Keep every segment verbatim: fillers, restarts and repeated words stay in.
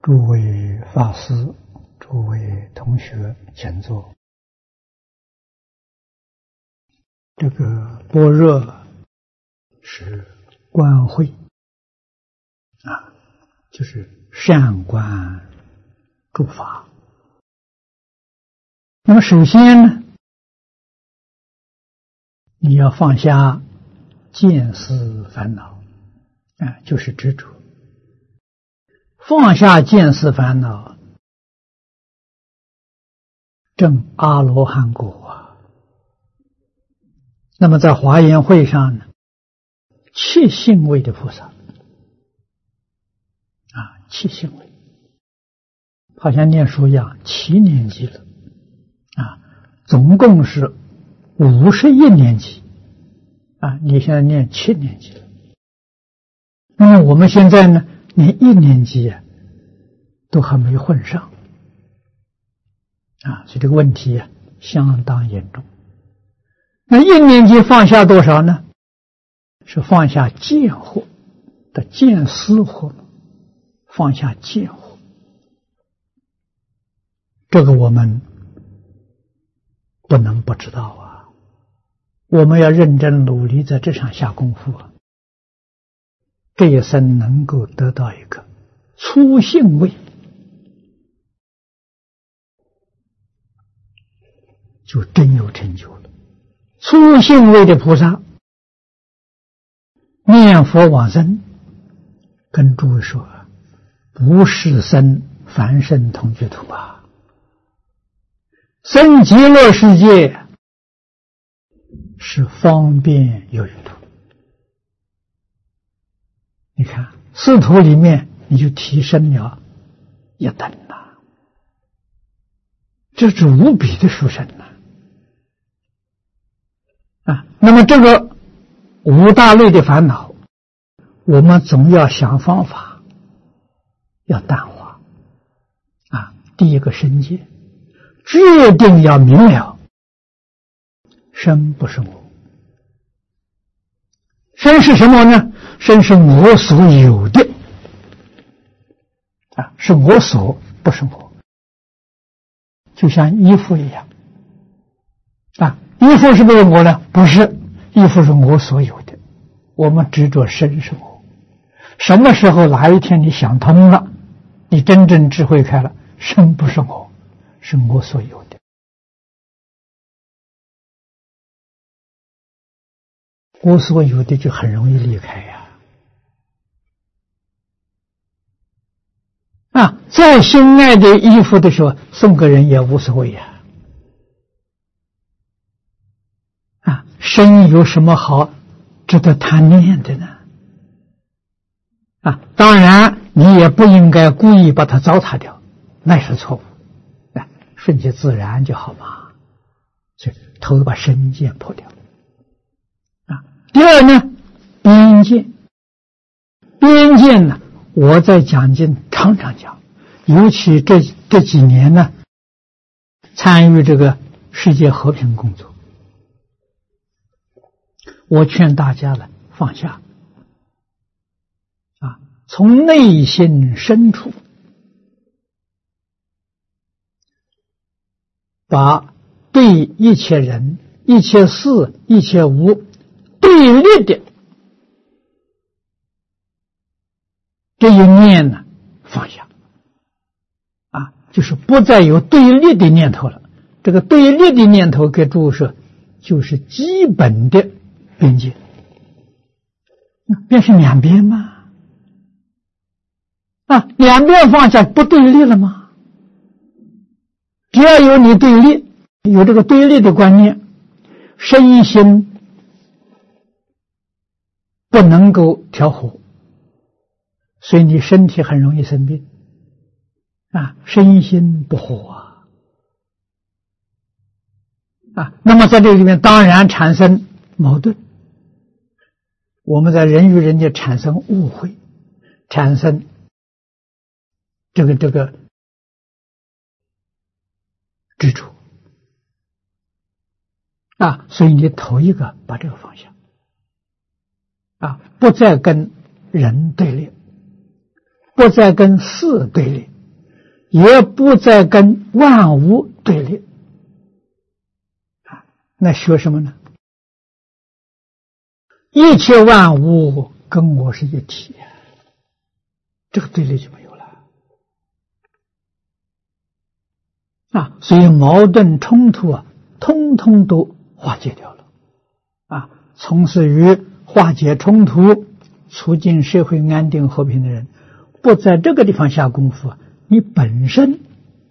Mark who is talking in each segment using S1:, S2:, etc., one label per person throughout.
S1: 诸位法师、诸位同学，请坐。这个般若是观慧啊，就是善观诸法。那么首先呢，你要放下见思烦恼啊，就是执着。放下见思烦恼，证阿罗汉果啊。那么在华严会上呢，七信位的菩萨啊，七信位，好像念书一样，七年级了啊，总共是五十一年级啊，你现在念七年级了。那么我们现在呢，连一年级啊都还没混上啊，所以这个问题啊相当严重。那一年级放下多少呢？是放下见惑的见思惑，放下见惑。这个我们不能不知道啊，我们要认真努力在这上下功夫啊。这一生能够得到一个初信位，就真有成就了。初信位的菩萨念佛往生，跟诸位说，不是生凡圣同居土啊，生极乐世界是方便有余土。你看四土里面你就提升了一等了，这是无比的殊胜了啊！那么这个五大类的烦恼，我们总要想方法要淡化啊。第一个身界，决定要明了，身不是我。身是什么呢？身是我所有的啊，是我所，不是我。就像衣服一样啊，衣服是不是我呢？不是，衣服是我所有的。我们执着身是我。什么时候哪一天你想通了，你真正智慧开了，身不是我，是我所有的。我所有的就很容易离开呀！啊，再心爱的衣服的时候，送给人也无所谓呀！啊，身有什么好值得贪恋的呢？啊，当然你也不应该故意把它糟蹋掉，那是错误。啊，顺其自然就好嘛。所以头把身见破掉。第二呢，边界。边界呢，我在讲经常常讲，尤其这这几年呢，参与这个世界和平工作，我劝大家呢放下啊，从内心深处把对一切人、一切事、一切物对立的这一念呢放下啊，就是不再有对立的念头了。这个对立的念头给诸位说，就是基本的边界，便是两边嘛啊，两边放下不对立了吗？只要有你对立，有这个对立的观念，身心不能够调和，所以你身体很容易生病啊，身心不和啊啊。那么在这里面当然产生矛盾，我们在人与人间产生误会，产生这个这个执着啊，所以你头一个把这个放下。啊，不再跟人对立，不再跟事对立， 也不再跟万物对立。那学什么呢？一切万物跟我是一体，这个对立就没有了啊！所以矛盾冲突啊，通通都化解掉了啊！从事于化解冲突、促进社会安定和平的人，不在这个地方下功夫，你本身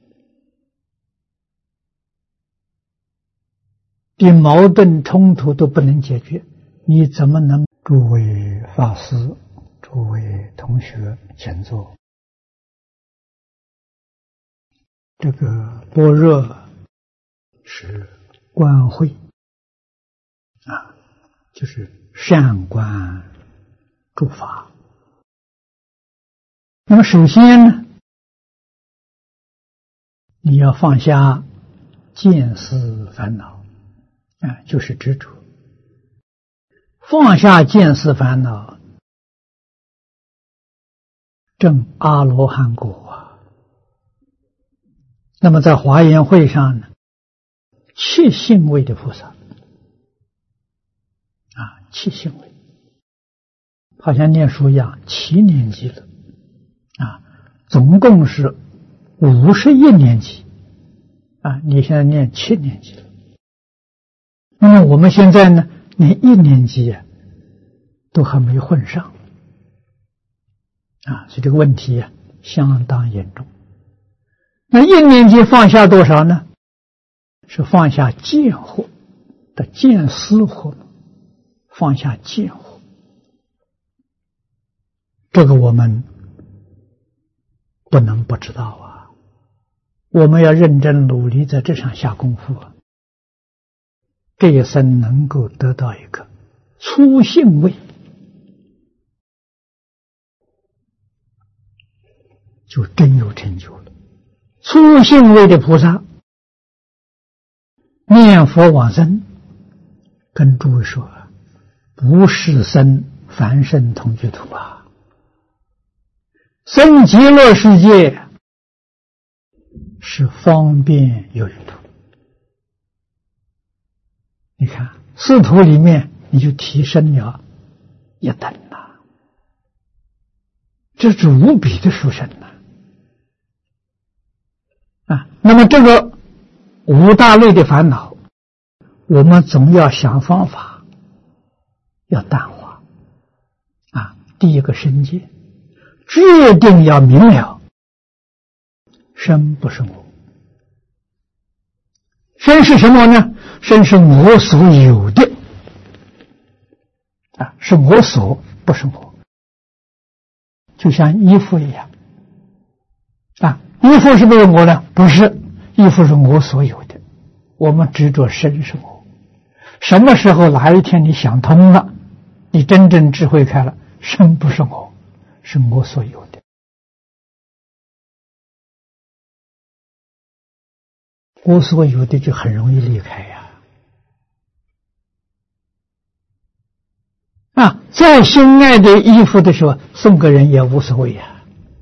S1: 的矛盾冲突都不能解决，你怎么能？诸位法师、诸位同学，请坐。这个般若是观慧啊，就是善观诸法。那么首先呢，你要放下见思烦恼啊，就是执着。放下见思烦恼，证阿罗汉果啊。那么在华严会上呢，七信位的菩萨啊，七信位，好像念书一样，七年级了啊，总共是五十一年级啊，你现在念七年级了。那么我们现在呢？连一年级啊都还没混上啊，所以这个问题啊相当严重。那一年级放下多少呢？是放下见惑的见思惑，放下见惑。这个我们不能不知道啊，我们要认真努力在这上下功夫啊。这一生能够得到一个初信位，就真有成就了。初信位的菩萨念佛往生，跟诸位说，不是生凡圣同居土啊，生极乐世界是方便有余土。你看四土里面你就提升了一等了，这是无比的殊胜了啊！那么这个五大类的烦恼，我们总要想方法要淡化啊。第一个身界决定要明了，身不是我，身是什么呢？身是我所有的啊，是我所，不是我。就像衣服一样啊，衣服是不是我呢？不是，衣服是我所有的。我们执着身是我，什么时候哪一天你想通了，你真正智慧开了，身不是我，是我所有的。我所有的就很容易离开呀。啊，再心爱的衣服的时候，送给人也无所谓呀。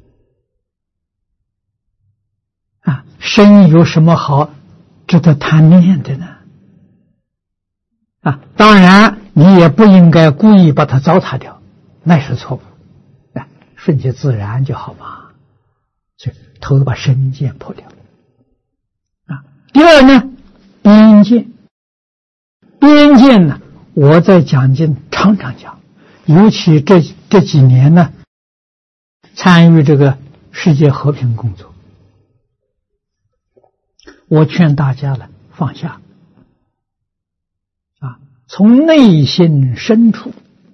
S1: 啊，身有什么好值得贪恋的呢？啊，当然你也不应该故意把它糟蹋掉，那是错误。啊，顺其自然就好嘛。所以头把身见破掉。啊，第二呢，边见。边见呢，我在讲经常常讲，尤其这这几年呢，参与这个世界和平工作，我劝大家呢放下啊，从内心深处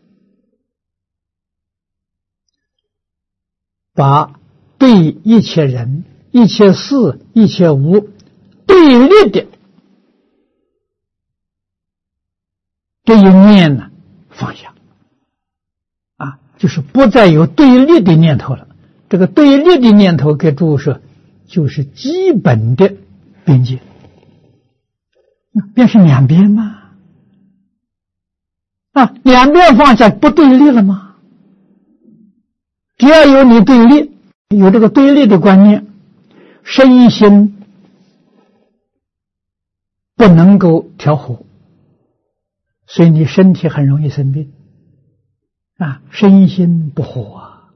S1: 把对一切人、一切事、一切物对立的这一念呢放下啊，就是不再有对立的念头了。这个对立的念头给诸位说，就是基本的边界。边是两边嘛，啊，两边放下不对立了吗？只要有你对立，有这个对立的观念， 身心不能够调和，所以你身体很容易生病啊，身心不和啊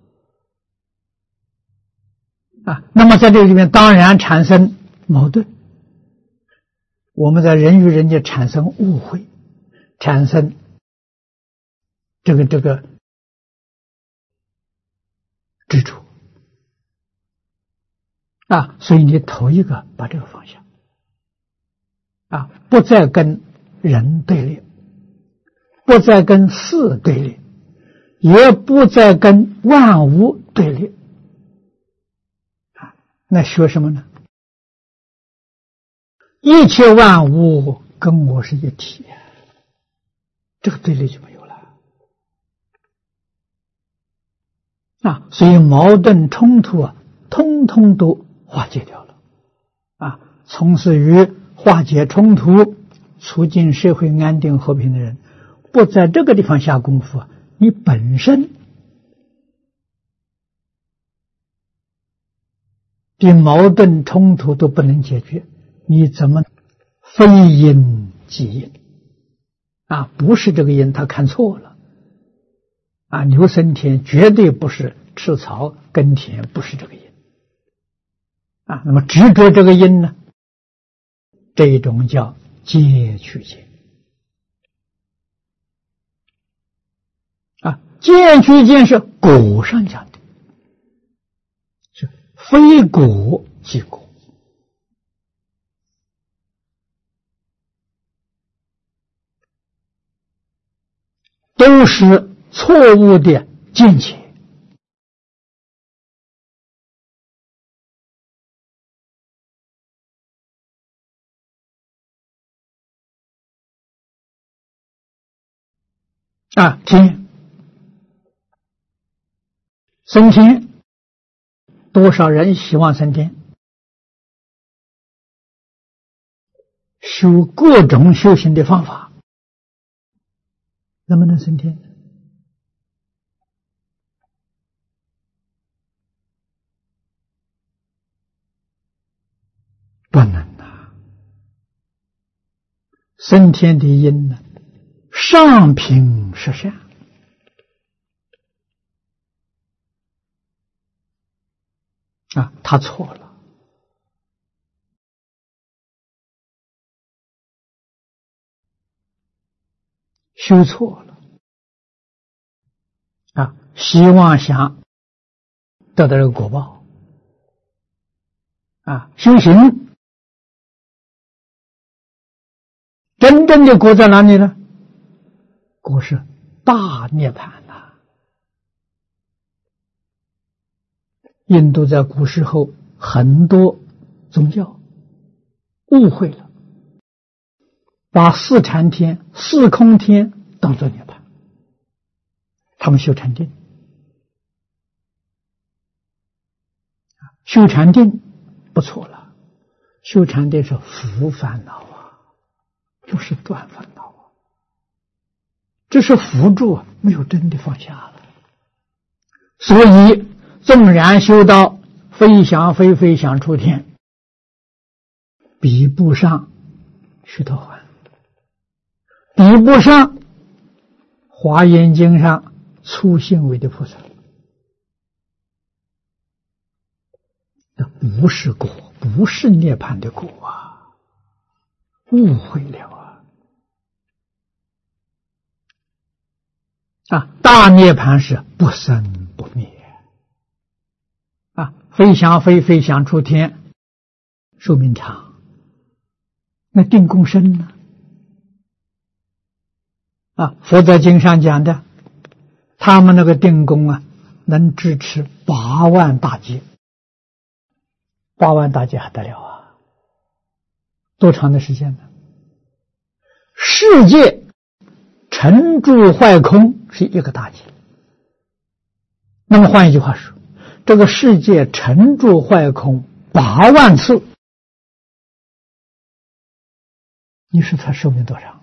S1: 啊。那么在这里面当然产生矛盾，我们在人与人间产生误会，产生这个这个执着啊，所以你头一个把这个放下啊，不再跟人对立，不再跟事对立，也不再跟万物对立啊。那学什么呢？一切万物跟我是一体，这个对立就没有了啊。所以矛盾冲突啊，通通都化解掉了啊。从事于化解冲突、促进社会安定和平的人，不在这个地方下功夫，你本身的矛盾冲突都不能解决，你怎么非因即因啊？不是这个因，他看错了啊！牛生田绝对不是吃草耕田，不是这个因啊。那么执着这个因呢？这一种叫戒取戒啊，戒取戒是果上讲的，是非果即果都是错误的见解啊。天升天，多少人希望升天？修各种修行的方法，能不能升天？不能啊！升天的因呢，上品实相啊，他错了。修错了啊！希望想得到这个果报啊！修行真正的果在哪里呢？果是大涅槃啊！印度在古时候很多宗教误会了，把四禅天、四空天当作涅槃，他们修禅定，修禅定不错了，修禅定是伏烦恼啊，不是断烦恼啊，这是辅助啊，没有真的放下了。所以纵然修到飞翔飞飞翔出天，比不上须陀洹，比不上华严经上初信位的菩萨。那不是果，不是涅槃的果啊，误会了啊！啊，大涅槃是不生不灭啊，飞翔飞飞翔出天，寿命长。那定功深呢？啊，佛在经上讲的，他们那个定功啊，能支持八万大劫。八万大劫还得了啊！多长的时间呢？世界沉住坏空是一个大劫。那么换一句话说，这个世界沉住坏空八万次，你说他寿命多长？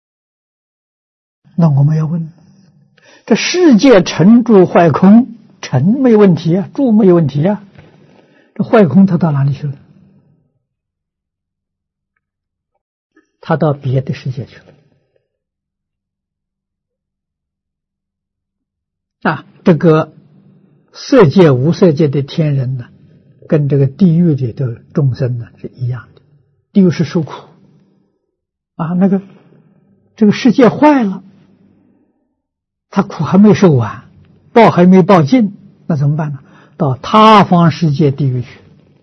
S1: 那我们要问，这世界沉住坏空尘没问题啊，住没有问题啊，这坏空他到哪里去了？他到别的世界去了。啊，这个色界、无色界的天人呢，跟这个地狱里的众生呢是一样的。地狱是受苦啊，那个这个世界坏了，他苦还没受完，报还没报尽，那怎么办呢？到他方世界地狱去，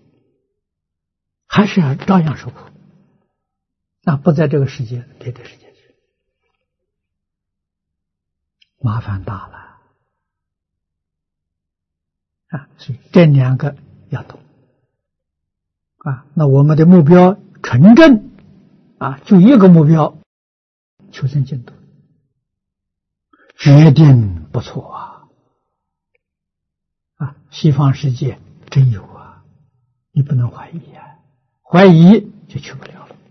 S1: 还是要照样受苦。那不在这个世界，别的世界去，麻烦大了啊！所以这两个要懂啊。那我们的目标纯正啊，就一个目标，求生净土，决定不错啊！啊，西方世界真有啊，你不能怀疑啊，怀疑就去不了了。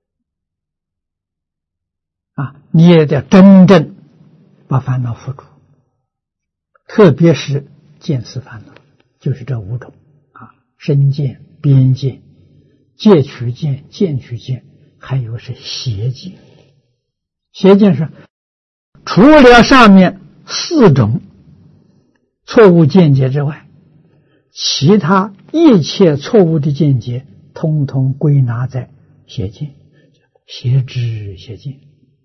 S1: 啊，你也得真正把烦恼付出，特别是见思烦恼，就是这五种啊：身见、边见、戒取见、见取见，还有是邪见。邪见是除了上面四种错误见解之外，其他一切错误的见解，通通归纳在邪见，邪知邪见。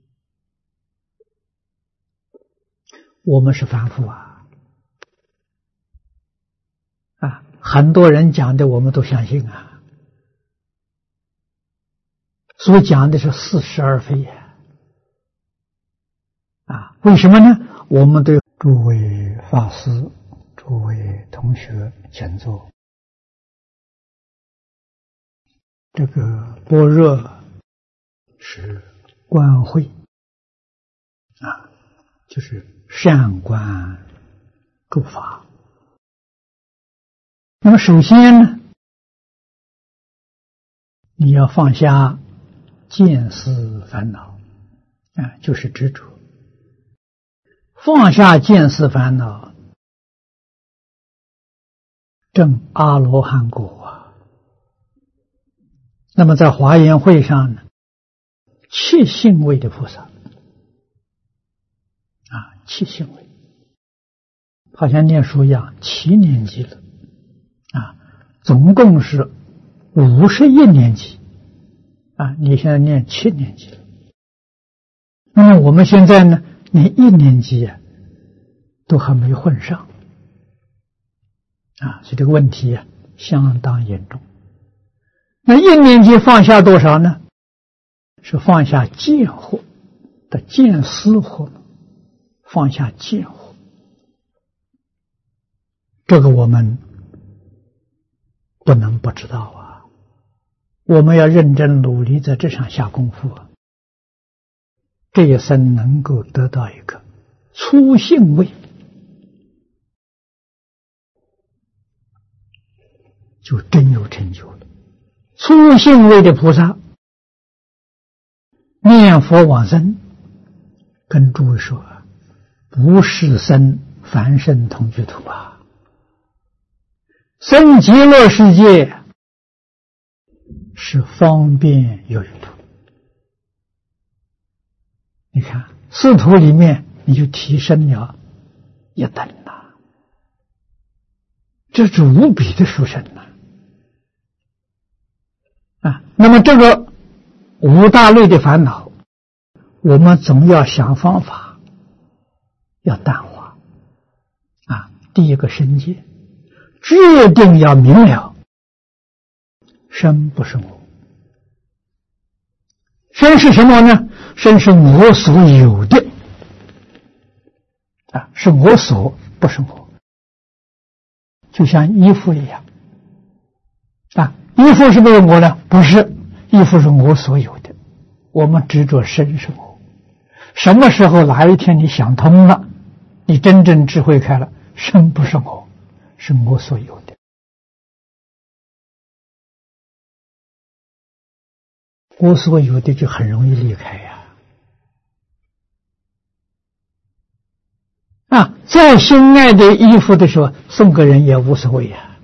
S1: 我们是凡夫啊，啊，很多人讲的我们都相信啊，所讲的是似是而非呀，啊，为什么呢？我们对诸位法师、诸位同学请坐。这个般若是观慧啊，就是善观诸法。那么首先呢，你要放下见思烦恼啊，就是执着。放下见思烦恼，证阿罗汉果啊。那么在华严会上呢，七信位的菩萨啊，七信位，好像念书一样，七年级了啊，总共是五十一年级啊，你现在念七年级了。那么我们现在呢，连一年级啊都还没混上啊，所以这个问题啊相当严重。那一年级放下多少呢？是放下见惑的见思惑，放下见惑。这个我们不能不知道啊，我们要认真努力在这上下功夫啊，这一生能够得到一个初信位，就真有成就了。初信位的菩萨念佛往生，跟诸位说，不是生凡圣同居土啊，生极乐世界是方便有余土。你看四土里面你就提升了一等了，这是无比的殊胜了啊！那么这个五大类的烦恼，我们总要想方法要淡化啊。第一个身界，决定要明了，身不是我，身是什么呢？身是我所有的啊，是我所，不是我。就像衣服一样啊，衣服是不是我呢？不是，衣服是我所有的。我们执着身是我，什么时候哪一天你想通了，你真正智慧开了，身不是我，是我所有的。我所有的就很容易离开呀。 啊，再心爱的衣服的时候，送给人也无所谓呀。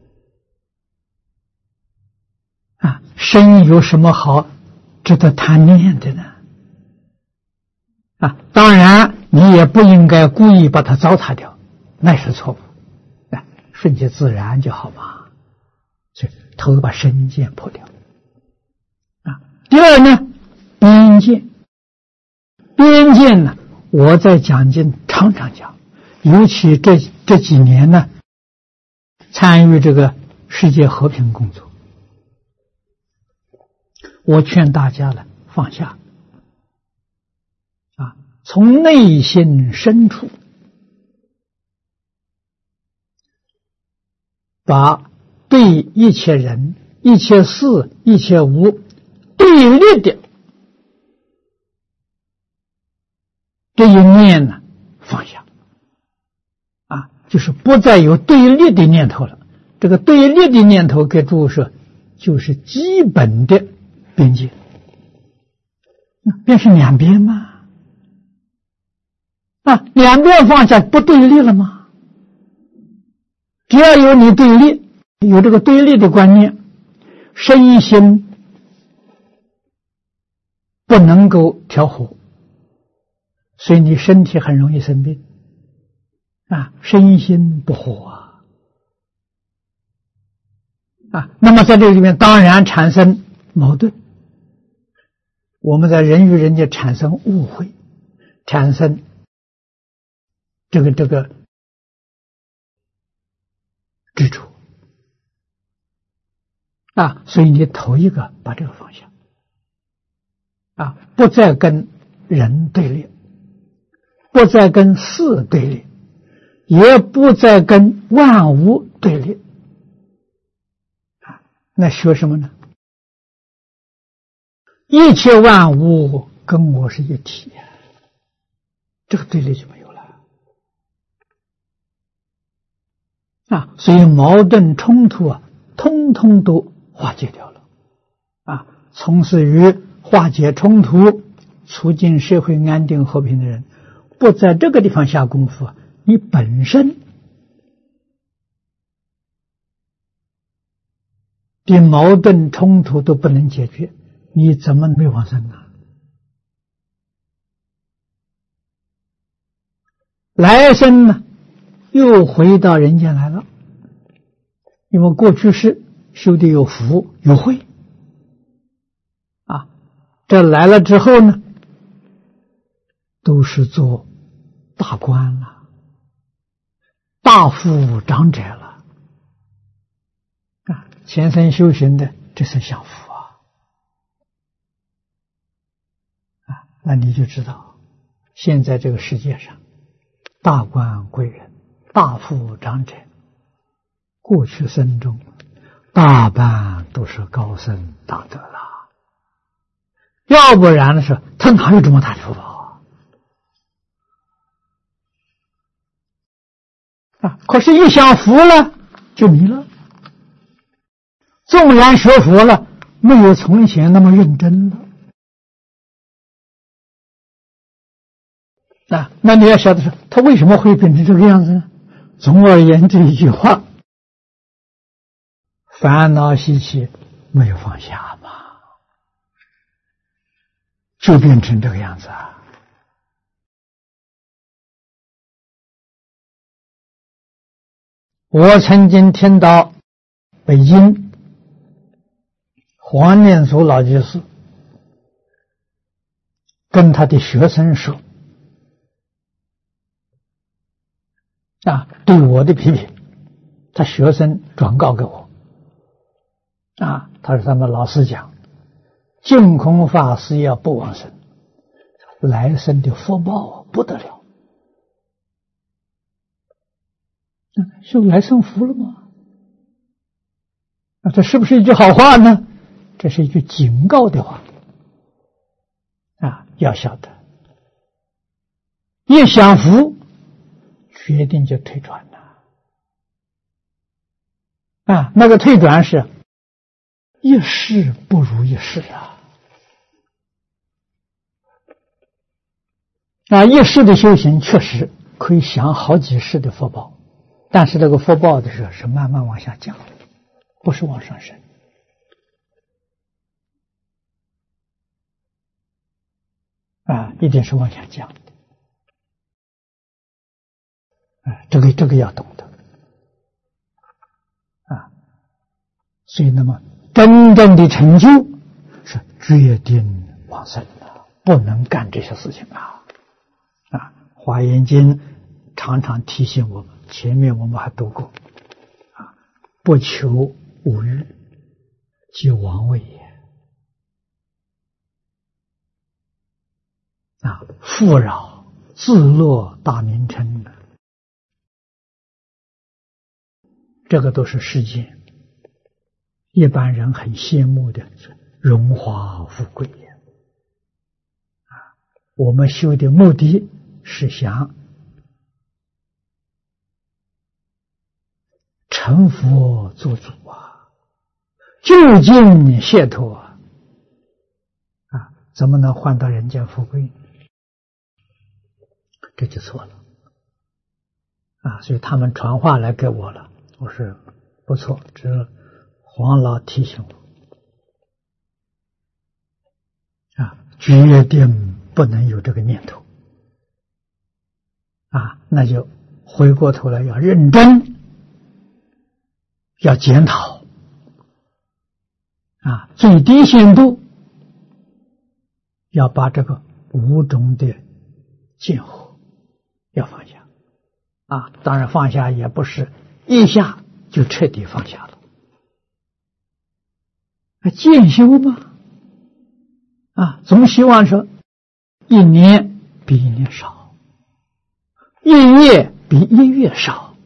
S1: 啊，身有什么好值得贪恋的呢？啊，当然你也不应该故意把它糟蹋掉，那是错误。啊，顺其自然就好嘛。所以头把身见破掉。啊，第二呢，边见。边见呢，我在讲经常常讲，尤其这这几年呢，参与这个世界和平工作，我劝大家呢放下，啊，从内心深处把对一切人、一切事、一切物对立的这一念呢放下，啊，就是不再有对立的念头了。这个对立的念头给诸位说，就是基本的边界，便是两边嘛。啊，两边放下不对立了吗？只要有你对立，有这个对立的观念，身心不能够调和，所以你身体很容易生病啊，身心不和啊。啊，那么在这里面当然产生矛盾，我们在人与人间产生误会，产生这个这个执着啊，所以你头一个把这个放下啊，不再跟人对立，不再跟事对立，也不再跟万物对立。那学什么呢？一切万物跟我是一体呀，这个对立就没有了啊！所以矛盾冲突啊，通通都化解掉了啊！从事于化解冲突、促进社会安定和平的人，不在这个地方下功夫，你本身的矛盾冲突都不能解决，你怎么没往生呢？来生呢，又回到人间来了，因为过去是修的有福有慧啊，这来了之后呢，都是做大官了，大富长者了。啊，前生修行的，这是享福啊！啊，那你就知道，现在这个世界上，大官贵人、大富长者，过去生中大半都是高僧大德了，要不然的是他哪有这么大的福报啊？啊，可是一享福了，就迷了。纵然学佛了，没有从前那么认真了啊！那你要晓得说，他为什么会变成这个样子呢？总而言之一句话，烦恼习气没有放下嘛，就变成这个样子啊！我曾经听到北京黄念祖老居士跟他的学生说啊，对我的批评，他学生转告给我啊，他说他们老师讲，净空法师要不往生，来生的福报不得了，是来生福了吗？啊，这是不是一句好话呢？这是一句警告的话啊！要晓得，一享福，决定就退转了啊！那个退转是一世不如一世啊！啊，一世的修行确实可以享好几世的福报，但是这个福报的时候是慢慢往下降的，不是往上升。啊，一定是往下降的。啊，这个这个要懂得。啊，所以那么真正的成就是决定往生的，不能干这些事情啊。啊，《华严经》常常提醒我们，前面我们还读过啊，不求五欲，即王位也。啊，富饶自落大名称的，这个都是世间一般人很羡慕的荣华富贵呀。啊，我们修的目的是想成佛做主啊，究竟解脱啊，啊，怎么能换到人间富贵？这就错了啊！所以他们传话来给我了，我说不错，这是黄老提醒我啊，决定不能有这个念头啊，那就回过头来要认真，要检讨啊，最低限度要把这个五种的见惑要放下啊！当然放下也不是一下就彻底放下了，渐修嘛啊，总希望说一年比一年少，一月比一月少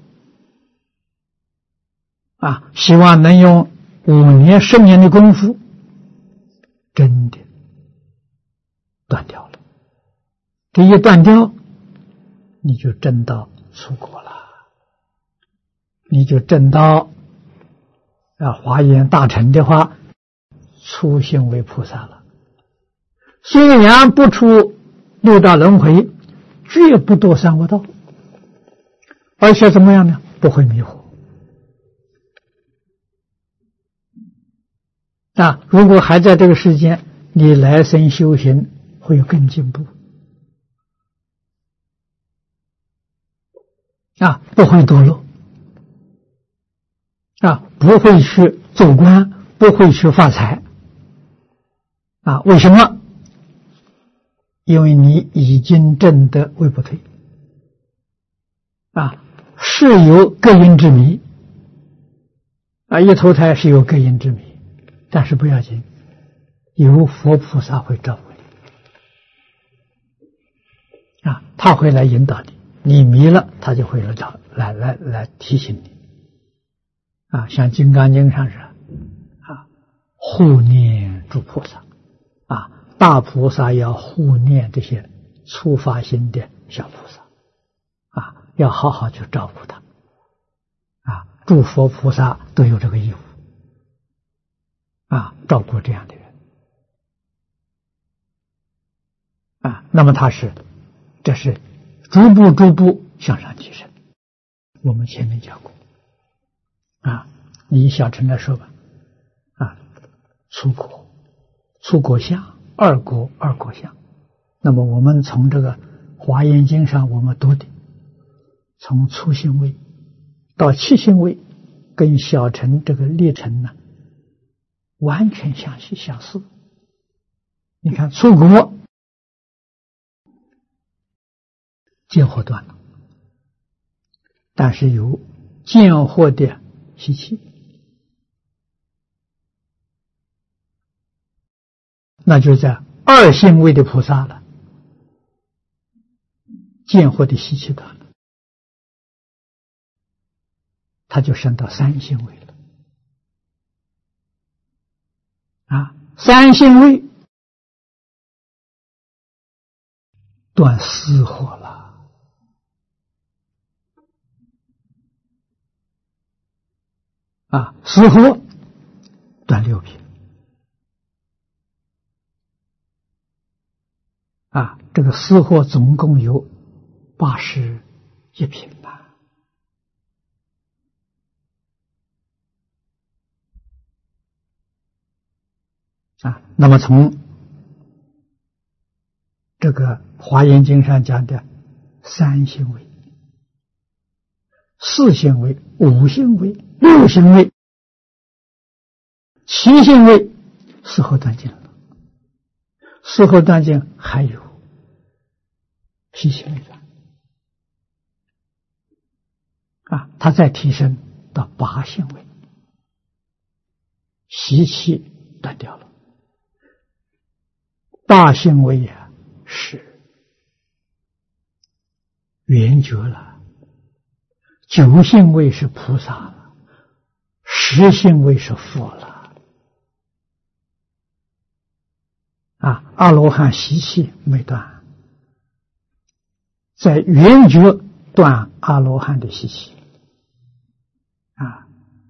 S1: 啊，希望能用五年十年的功夫真的断掉了，这一断掉你就证到出国了，你就证到啊华严大乘的话，初心为菩萨了。虽然不出六道轮回，绝不堕三恶道，而且怎么样呢？不会迷惑。啊，如果还在这个世间，你来生修行会有更进步。啊，不会堕落，啊，不会去做官，不会去发财，啊，为什么？因为你已经证得位不退，啊，是有各因之迷，啊，一投胎是有各因之迷，但是不要紧，有佛菩萨会照顾你，啊，他会来引导你。你迷了，他就会来找来来来提醒你啊，像《金刚经》上是啊，护念诸菩萨啊，大菩萨要护念这些初发心的小菩萨啊，要好好去照顾他啊，诸佛菩萨都有这个义务啊，照顾这样的人啊，那么他是这是逐步逐步向上提升。我们前面讲过啊，你以小乘来说吧，啊，出国出国相，二国二国相。那么我们从这个华严经上我们读的，从初心位到七心位，跟小乘这个历程呢，完全相似相似。你看出国见惑断了，但是有见惑的习气，那就在二性位的菩萨了，见惑的习气断了，他就升到三性位了啊，三性位断私惑了。啊，私惑断六品啊，这个私惑总共有八十一品呐。啊，那么从这个《华严经》上讲的三性位、四性位、五性位、六性位、七性位，事后断尽了。事后断尽还有习气未断啊，它再提升到八性位，习气断掉了。八性位呀、啊、是圆觉了，九性位是菩萨了，十性位是佛了。啊，阿罗汉习气没断，在圆觉断阿罗汉的习气啊。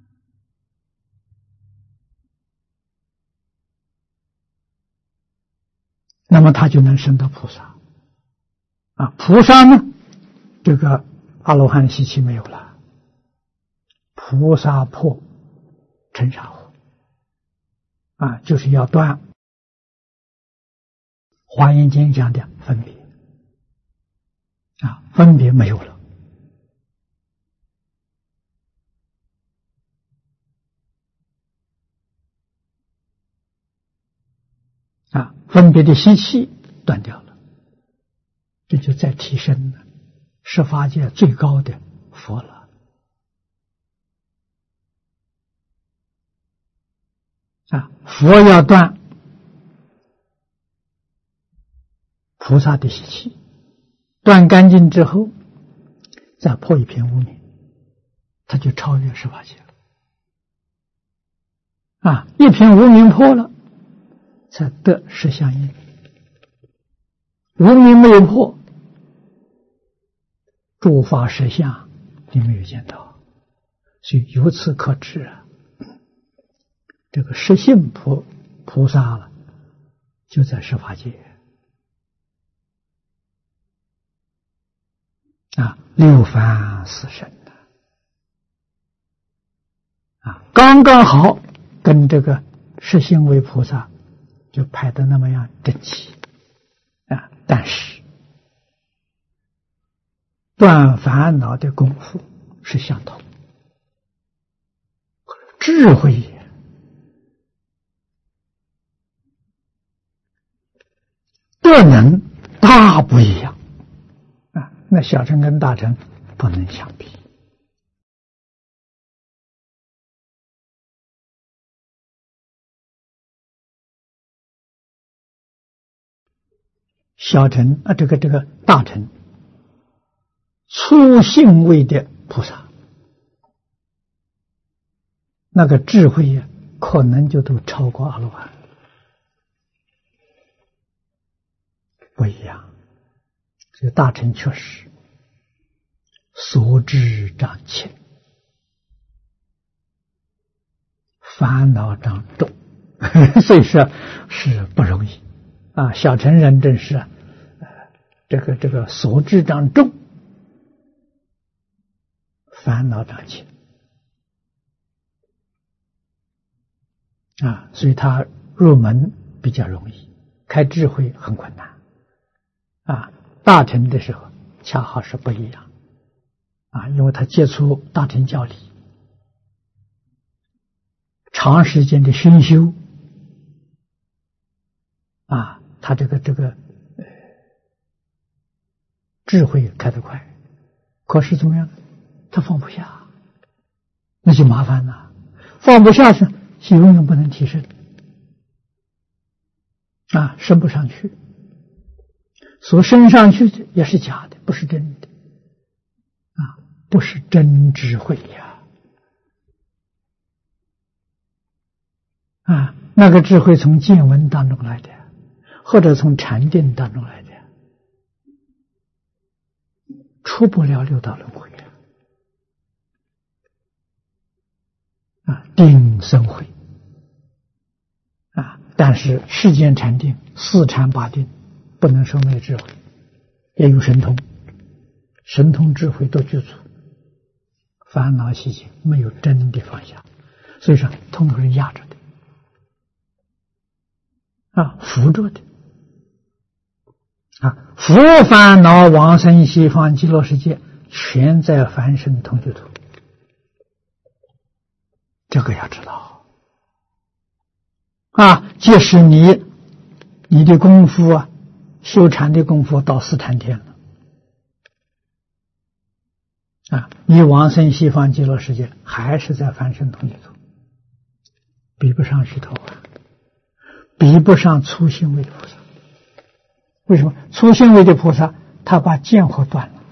S1: 那么他就能升到菩萨啊。菩萨呢，这个阿罗汉的习气没有了，菩萨破尘沙火啊，就是要断华严经讲的分别啊，分别没有了啊，分别的习气断掉了，这就再提升了十法界最高的佛了啊。佛要断菩萨的习气，断干净之后，再破一片无明，他就超越十法界了啊！一片无明破了，才得实相应。无明没有破，诸法实相你没有见到，所以由此可知啊，这个实性菩菩萨了，就在十法界啊，六凡四圣的啊，刚刚好跟这个实性为菩萨就排得那么样整齐啊，但是断烦恼的功夫是相同，智慧也德能大不一样啊，那小乘跟大乘不能相比。小乘啊，这个这个大乘，粗性位的菩萨，那个智慧呀、啊，可能就都超过阿罗汉，不一样。这个大乘确实所知障轻，烦恼障重，所以说是不容易啊。小乘人真是、呃、这个这个所知障重，烦恼障轻啊，所以他入门比较容易，开智慧很困难啊。大乘的时候恰好是不一样啊，因为他接触大乘教理，长时间的熏修啊，他这个这个、呃、智慧开得快，可是怎么样？他放不下，那就麻烦了。放不下是永远不能提升啊，升不上去。所升上去的也是假的，不是真的啊，不是真智慧呀！啊，那个智慧从见闻当中来的，或者从禅定当中来的，出不了六道轮回啊，定生慧啊，但是世间禅定、四禅八定。不能说没有智慧，也有神通神通智慧都具足，烦恼习气没有真的放下，所以说通通是压着的啊，扶着的啊，扶烦恼往生西方极乐世界，全在凡圣同居土。这个要知道啊，即使你你的功夫啊，修禅的功夫到四禅天了啊，你往生西方极乐世界还是在凡圣同居土，比不上须陀洹，比不上粗心位的菩萨。为什么？粗心位的菩萨他把见惑断了，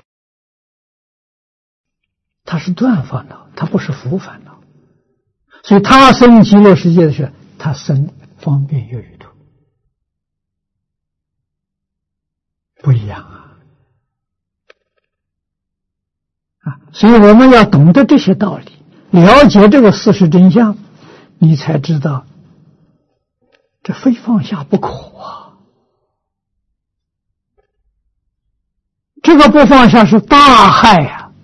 S1: 他是断烦恼，他不是伏烦恼，所以他生极乐世界的时候，他生方便有余土，不一样啊！啊，所以我们要懂得这些道理，了解这个事实真相，你才知道这非放下不可啊！这个不放下是大害呀、啊！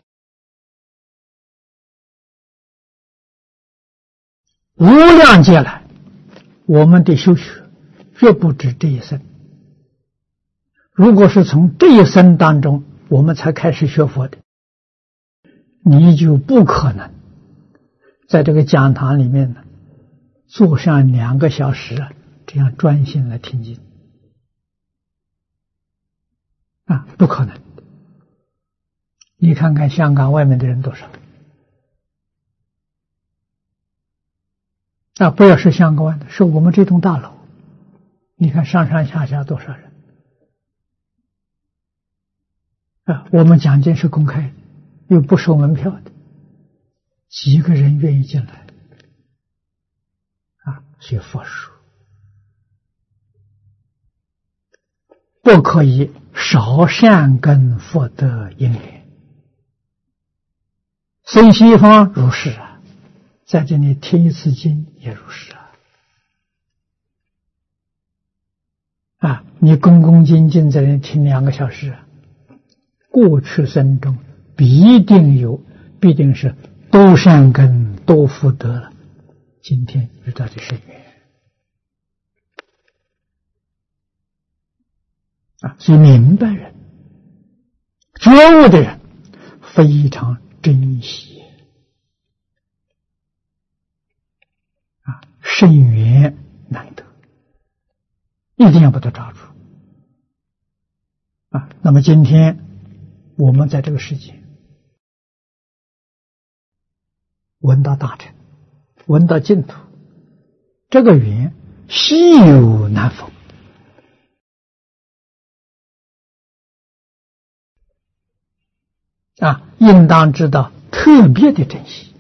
S1: 无量劫来，我们的修学绝不止这一生。如果是从这一生当中我们才开始学佛的，你就不可能在这个讲堂里面呢坐上两个小时啊，这样专心来听经啊，不可能。你看看香港外面的人多少啊！不要是香港的，是我们这栋大楼，你看上上下下多少人啊！我们讲经是公开的，又不收门票的，几个人愿意进来啊？学佛书不可以少善根福德因缘。生西方如是啊，在这里听一次经也如是啊。啊，你恭恭敬敬在这听两个小时啊，过去生中必定有，必定是多善根多福德了。今天遇到的是缘啊，所以明白人、觉悟的人非常珍惜啊，圣缘难得，一定要把它抓住啊。那么今天我们在这个世界闻到大乘，闻到净土，这个缘稀有难逢啊，应当知道特别的珍惜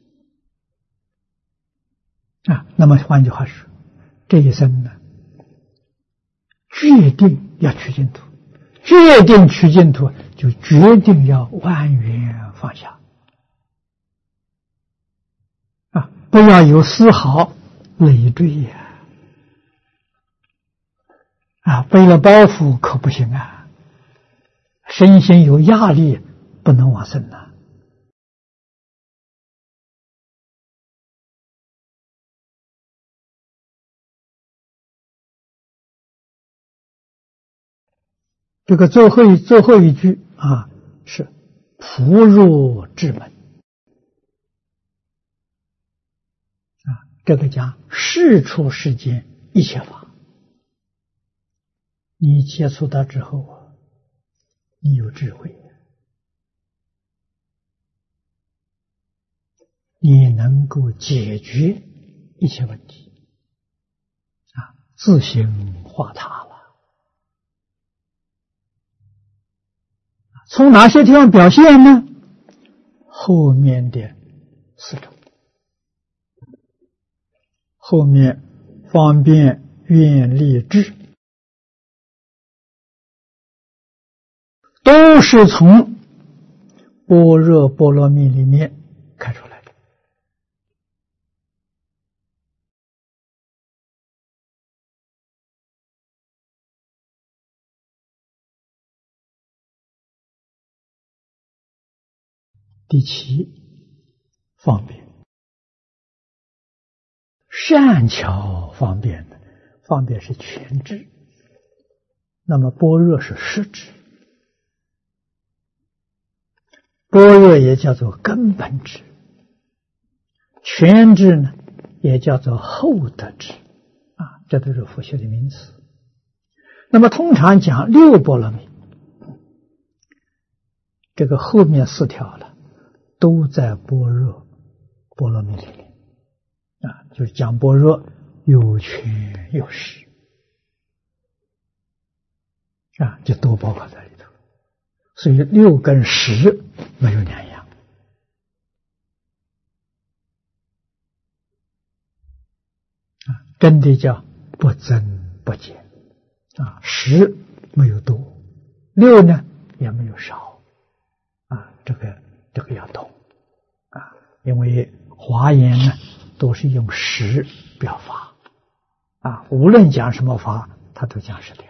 S1: 啊。那么换句话说，这一生呢，决定要去净土，决定去净土，就决定要万缘放下啊，不要有丝毫累赘呀！啊，背了包袱可不行啊，身心有压力，不能往生呐。这个最后一最后一句啊，是普入智门啊，这个讲世出世间一切法，你接触到之后啊，你有智慧，你能够解决一切问题啊，自行化他了。从哪些地方表现呢？后面的四种，后面方便愿力智，都是从般若波罗蜜里面开出来的。 第七，方便。善巧方便的，方便是全智，那么般若是实智。般若也叫做根本智，全智呢也叫做后得智啊，这都是佛学的名词。那么通常讲六波罗蜜，这个后面四条了，都在般若波罗蜜里面啊，就是讲般若有全有实啊，就都包括在里头。所以六跟十没有两样啊，真的叫不增不减啊，十没有多，六呢也没有少啊，这个这个要懂啊，因为华严呢都是用十表法啊，无论讲什么法，他都讲十条。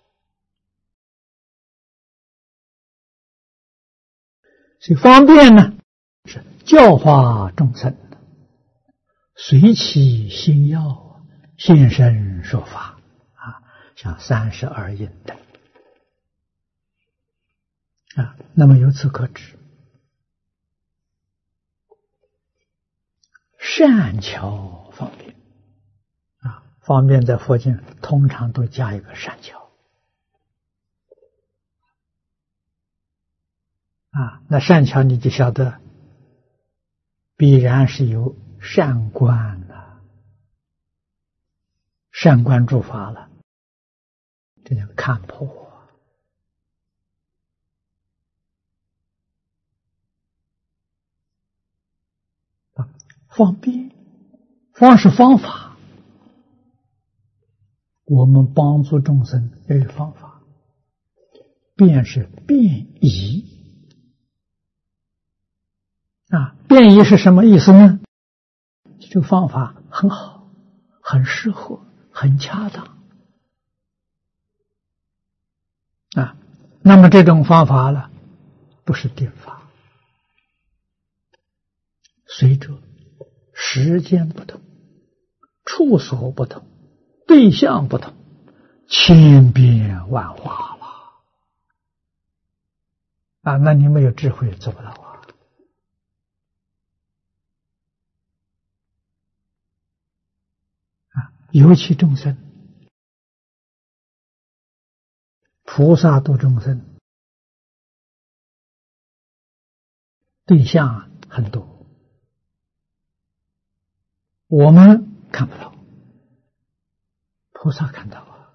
S1: 所以方便呢，是教化众生，随其心要，现身说法啊，像三十二应等啊。那么由此可知，善巧方便啊，方便在佛经通常都加一个善巧。啊，那善巧你就晓得，必然是有善观了，善观诸法了，这叫看破啊。方便，方是方法，我们帮助众生要有方法，便是便宜。啊，便宜是什么意思呢？这个方法很好，很适合，很恰当啊。那么这种方法呢，不是定法，随着时间不同，处所不同，对象不同，千变万化了啊。那你没有智慧做不到啊。尤其众生，菩萨度众生，对象很多，我们看不到，菩萨看到啊。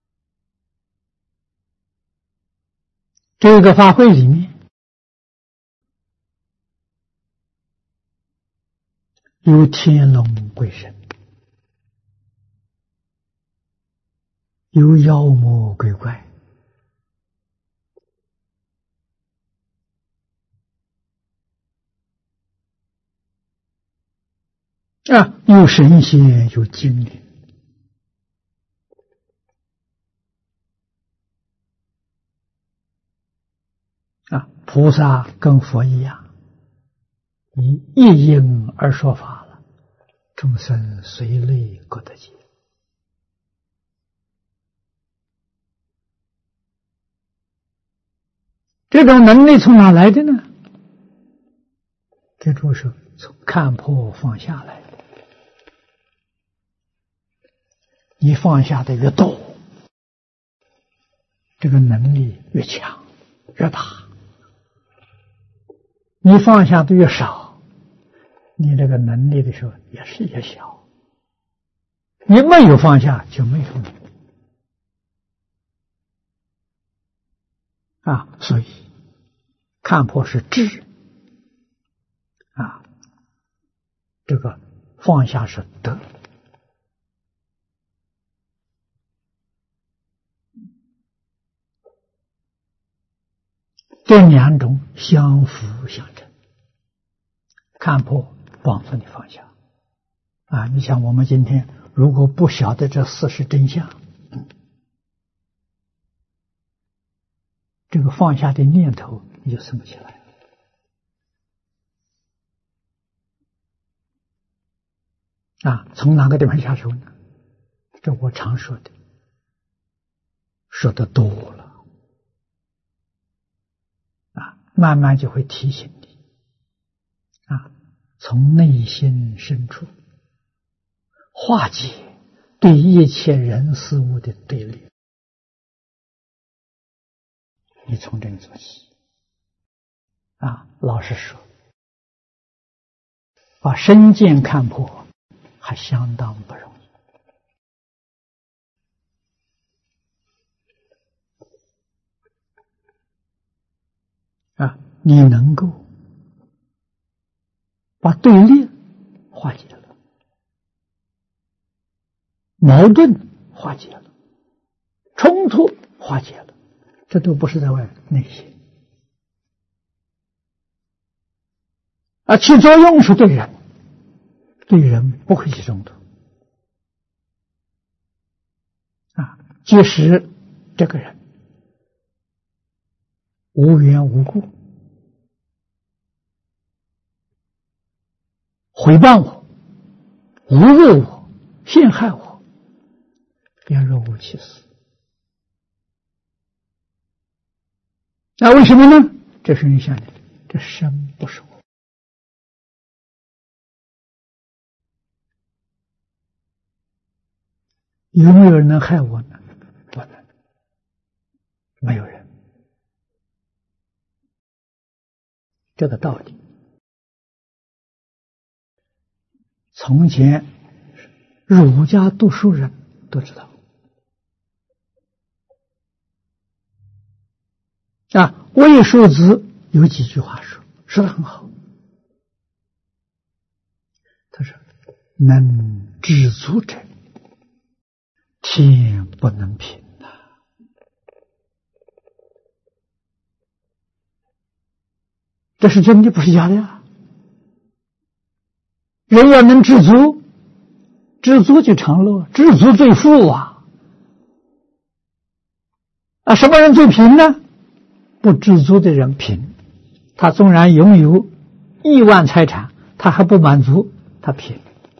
S1: 这个法会里面有天龙鬼神，有妖魔鬼怪，啊，有神仙，有精灵，啊，菩萨跟佛一样，以一因而说法了，众生随类各得解。这种能力从哪来的呢？这就是从看破放下来的。你放下的越多，这个能力越强越大；你放下的越少，你这个能力的时候也是越小。你没有放下，就没有能力啊。所以看破是智啊，这个放下是德。这两种相辅相成，看破帮助你放下啊。你像我们今天如果不晓得这事实真相，这个放下的念头你就生不起来啊，从哪个地方下手呢？这我常说的，说的多了啊，慢慢就会提醒你啊，从内心深处化解对一切人事物的对立。你从这里做起啊，老实说，把身见看破还相当不容易啊！你能够把对立化解了，矛盾化解了，冲突化解了，这都不是在外内心啊，起作用是对人，对人不会起冲突啊，即使这个人无缘无故诽谤我、侮辱我、陷害我，要若无其事。那为什么呢？这是你想的，这身不是我。有没有人能害我呢？不能，没有人。这个道理，从前儒家读书人都知道啊。魏叔子有几句话说，说得很好。他说：“能知足者，天不能平呐。”这是真的，不是假的呀。人要能知足，知足就长乐，知足最富啊！啊，什么人最贫呢？不知足的人贫，他纵然拥有亿万财产，他还不满足，他贫。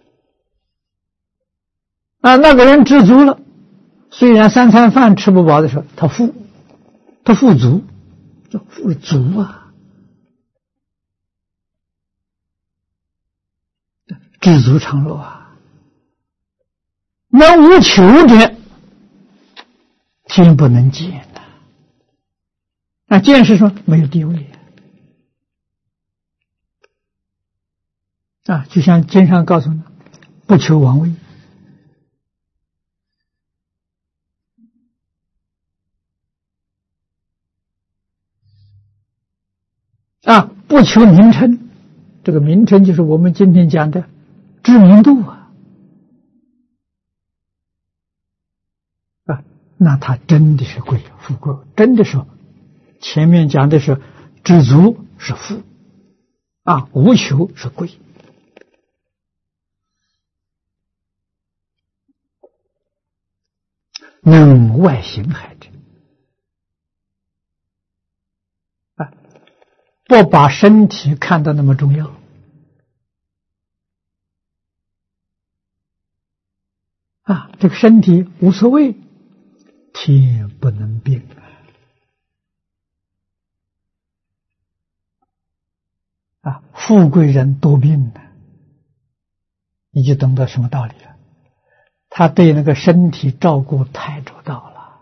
S1: 啊，那个人知足了，虽然三餐饭吃不饱的时候，他富，他富足，这富足啊！知足常乐啊！那无求者，天不能见呐。那见是说没有地位啊，就像经上告诉你，不求王位啊，不求名称。这个名称就是我们今天讲的知名度啊啊，那他真的是贵富贵，真的是前面讲的是知足是富啊，无求是贵。能外形海者啊，不把身体看得那么重要啊，这个身体无所谓，天不能病啊，富贵人多病呢，你就懂得什么道理了。他对那个身体照顾太周到了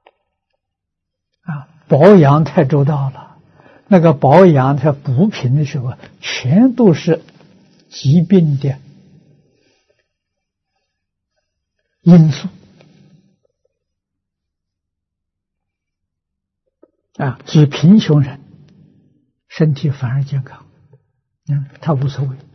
S1: 啊，保养太周到了。那个保养他补品的时候，全都是疾病的因素啊，所以贫穷人身体反而健康，嗯，他无所谓。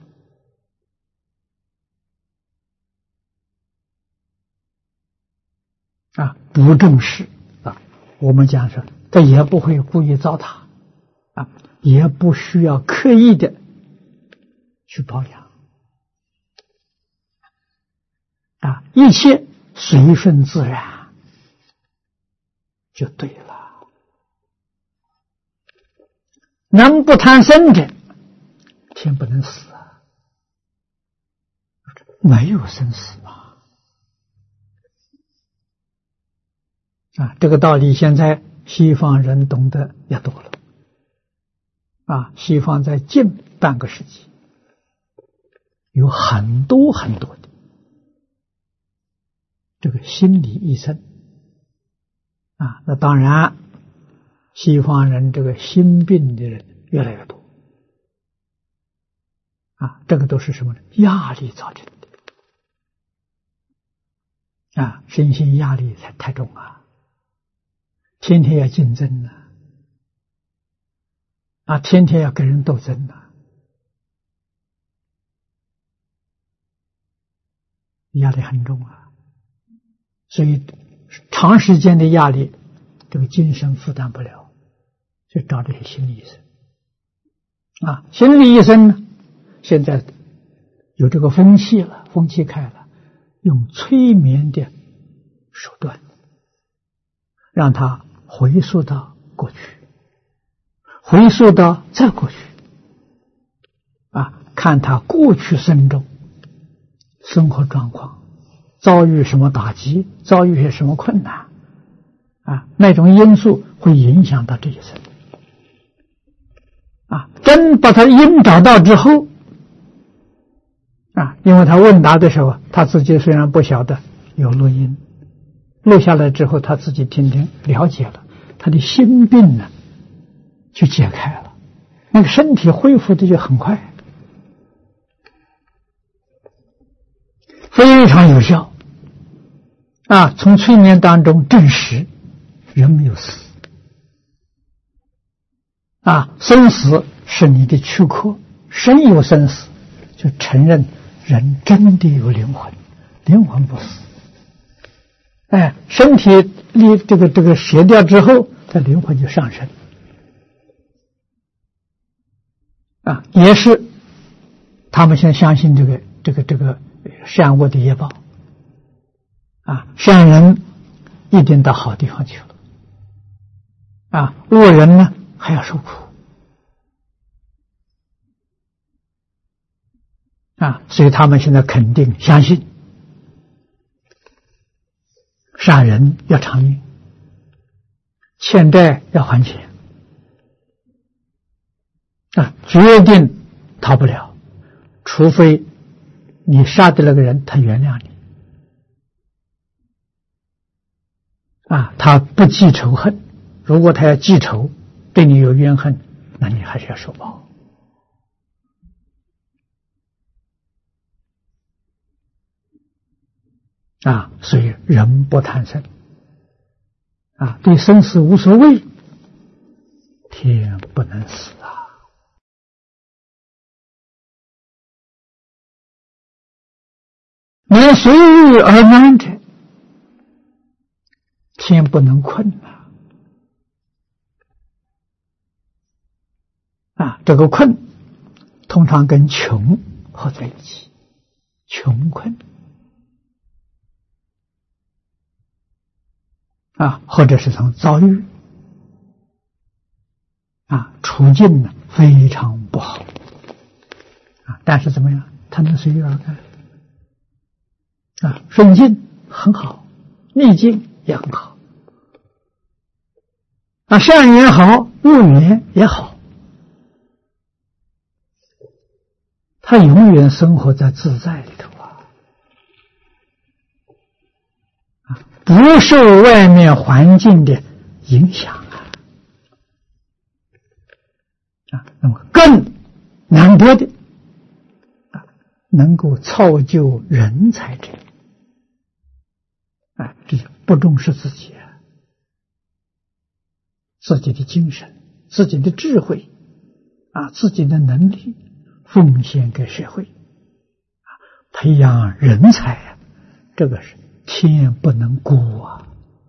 S1: 啊，不重视啊，我们讲说，这也不会故意糟蹋啊，也不需要刻意的去保养啊，一切随顺自然就对了。能不贪生者，天不能死啊！ 没有生死嘛。啊，这个道理现在西方人懂得也多了。啊，西方在近半个世纪有很多很多的这个心理医生。啊，那当然，西方人这个心病的人越来越多。啊，这个都是什么呢？压力造成的。啊，身心压力才太重啊，天天要竞争呢。啊，天天要跟人斗争呢。压力很重啊，所以长时间的压力，这个精神负担不了，就找这些心理医生。啊，心理医生呢，现在有这个风气了，风气开了，用催眠的手段，让他回溯到过去，回溯到再过去，啊，看他过去生中生活状况，遭遇什么打击，遭遇些什么困难，啊，那种因素会影响到这一生。啊，真把他因找到之后，啊，因为他问答的时候，他自己虽然不晓得，有录音，录下来之后，他自己听听了解了，他的心病呢就解开了，那个身体恢复的就很快，非常有效。啊，从催眠当中证实人没有死。啊，生死是你的躯壳，身有生死，就承认人真的有灵魂，灵魂不死。哎，身体离这个这个歇掉之后，这灵魂就上升。啊，也是他们现在相信这个这个这个善恶的业报。啊，善人一定到好地方去了。啊，恶人呢还要受苦。啊，所以他们现在肯定相信杀人要偿命，欠债要还钱。啊，决定逃不了，除非你杀的那个人他原谅你。啊，他不记仇恨，如果他要记仇，对你有怨恨，那你还是要受报。啊，所以人不贪生，啊，对生死无所谓，天不能死啊。免随遇而安者，天不能困啊！啊，这个困通常跟穷合在一起，穷困啊，或者是从遭遇啊，处境呢非常不好啊，但是怎么样，他能随遇而安啊，顺境很好，逆境也很好。啊，善缘好，恶缘也好，他永远生活在自在里头啊，啊，不受外面环境的影响啊，啊，那么更难得的啊，能够造就人才者，啊，这就不重视自己啊。自己的精神，自己的智慧，啊，自己的能力奉献给社会，啊，培养人才啊，这个是天不能辜啊！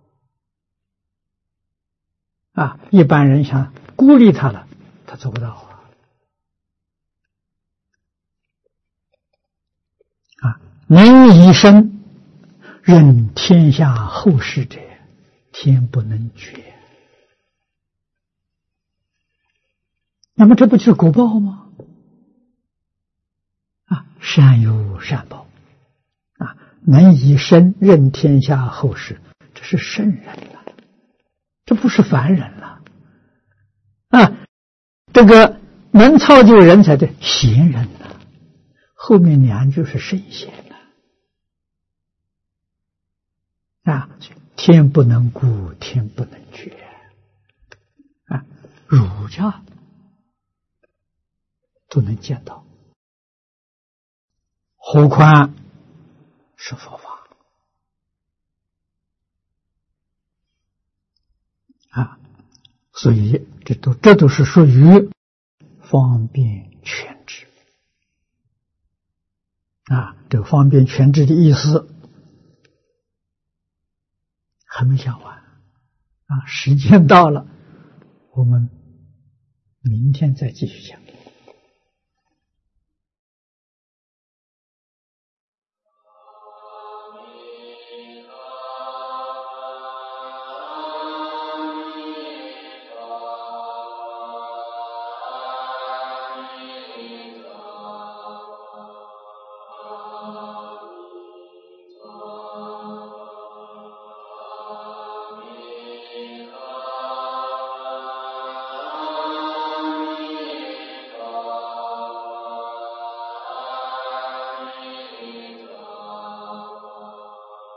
S1: 啊，一般人想孤立他了，他做不到啊！啊，民以身任天下后事者，天不能绝。那么这不就是果报吗？啊，善有善报， 能以身任天下后世，这是圣人了，这不是凡人了啊！这个能造就人才的贤人呢，后面两句是圣贤了啊！天不能顾，天不能绝啊！儒家都能见到，何况是佛法啊！所以这都这都是属于方便全知啊！这个方便全知的意思还没讲完啊！时间到了，我们明天再继续讲。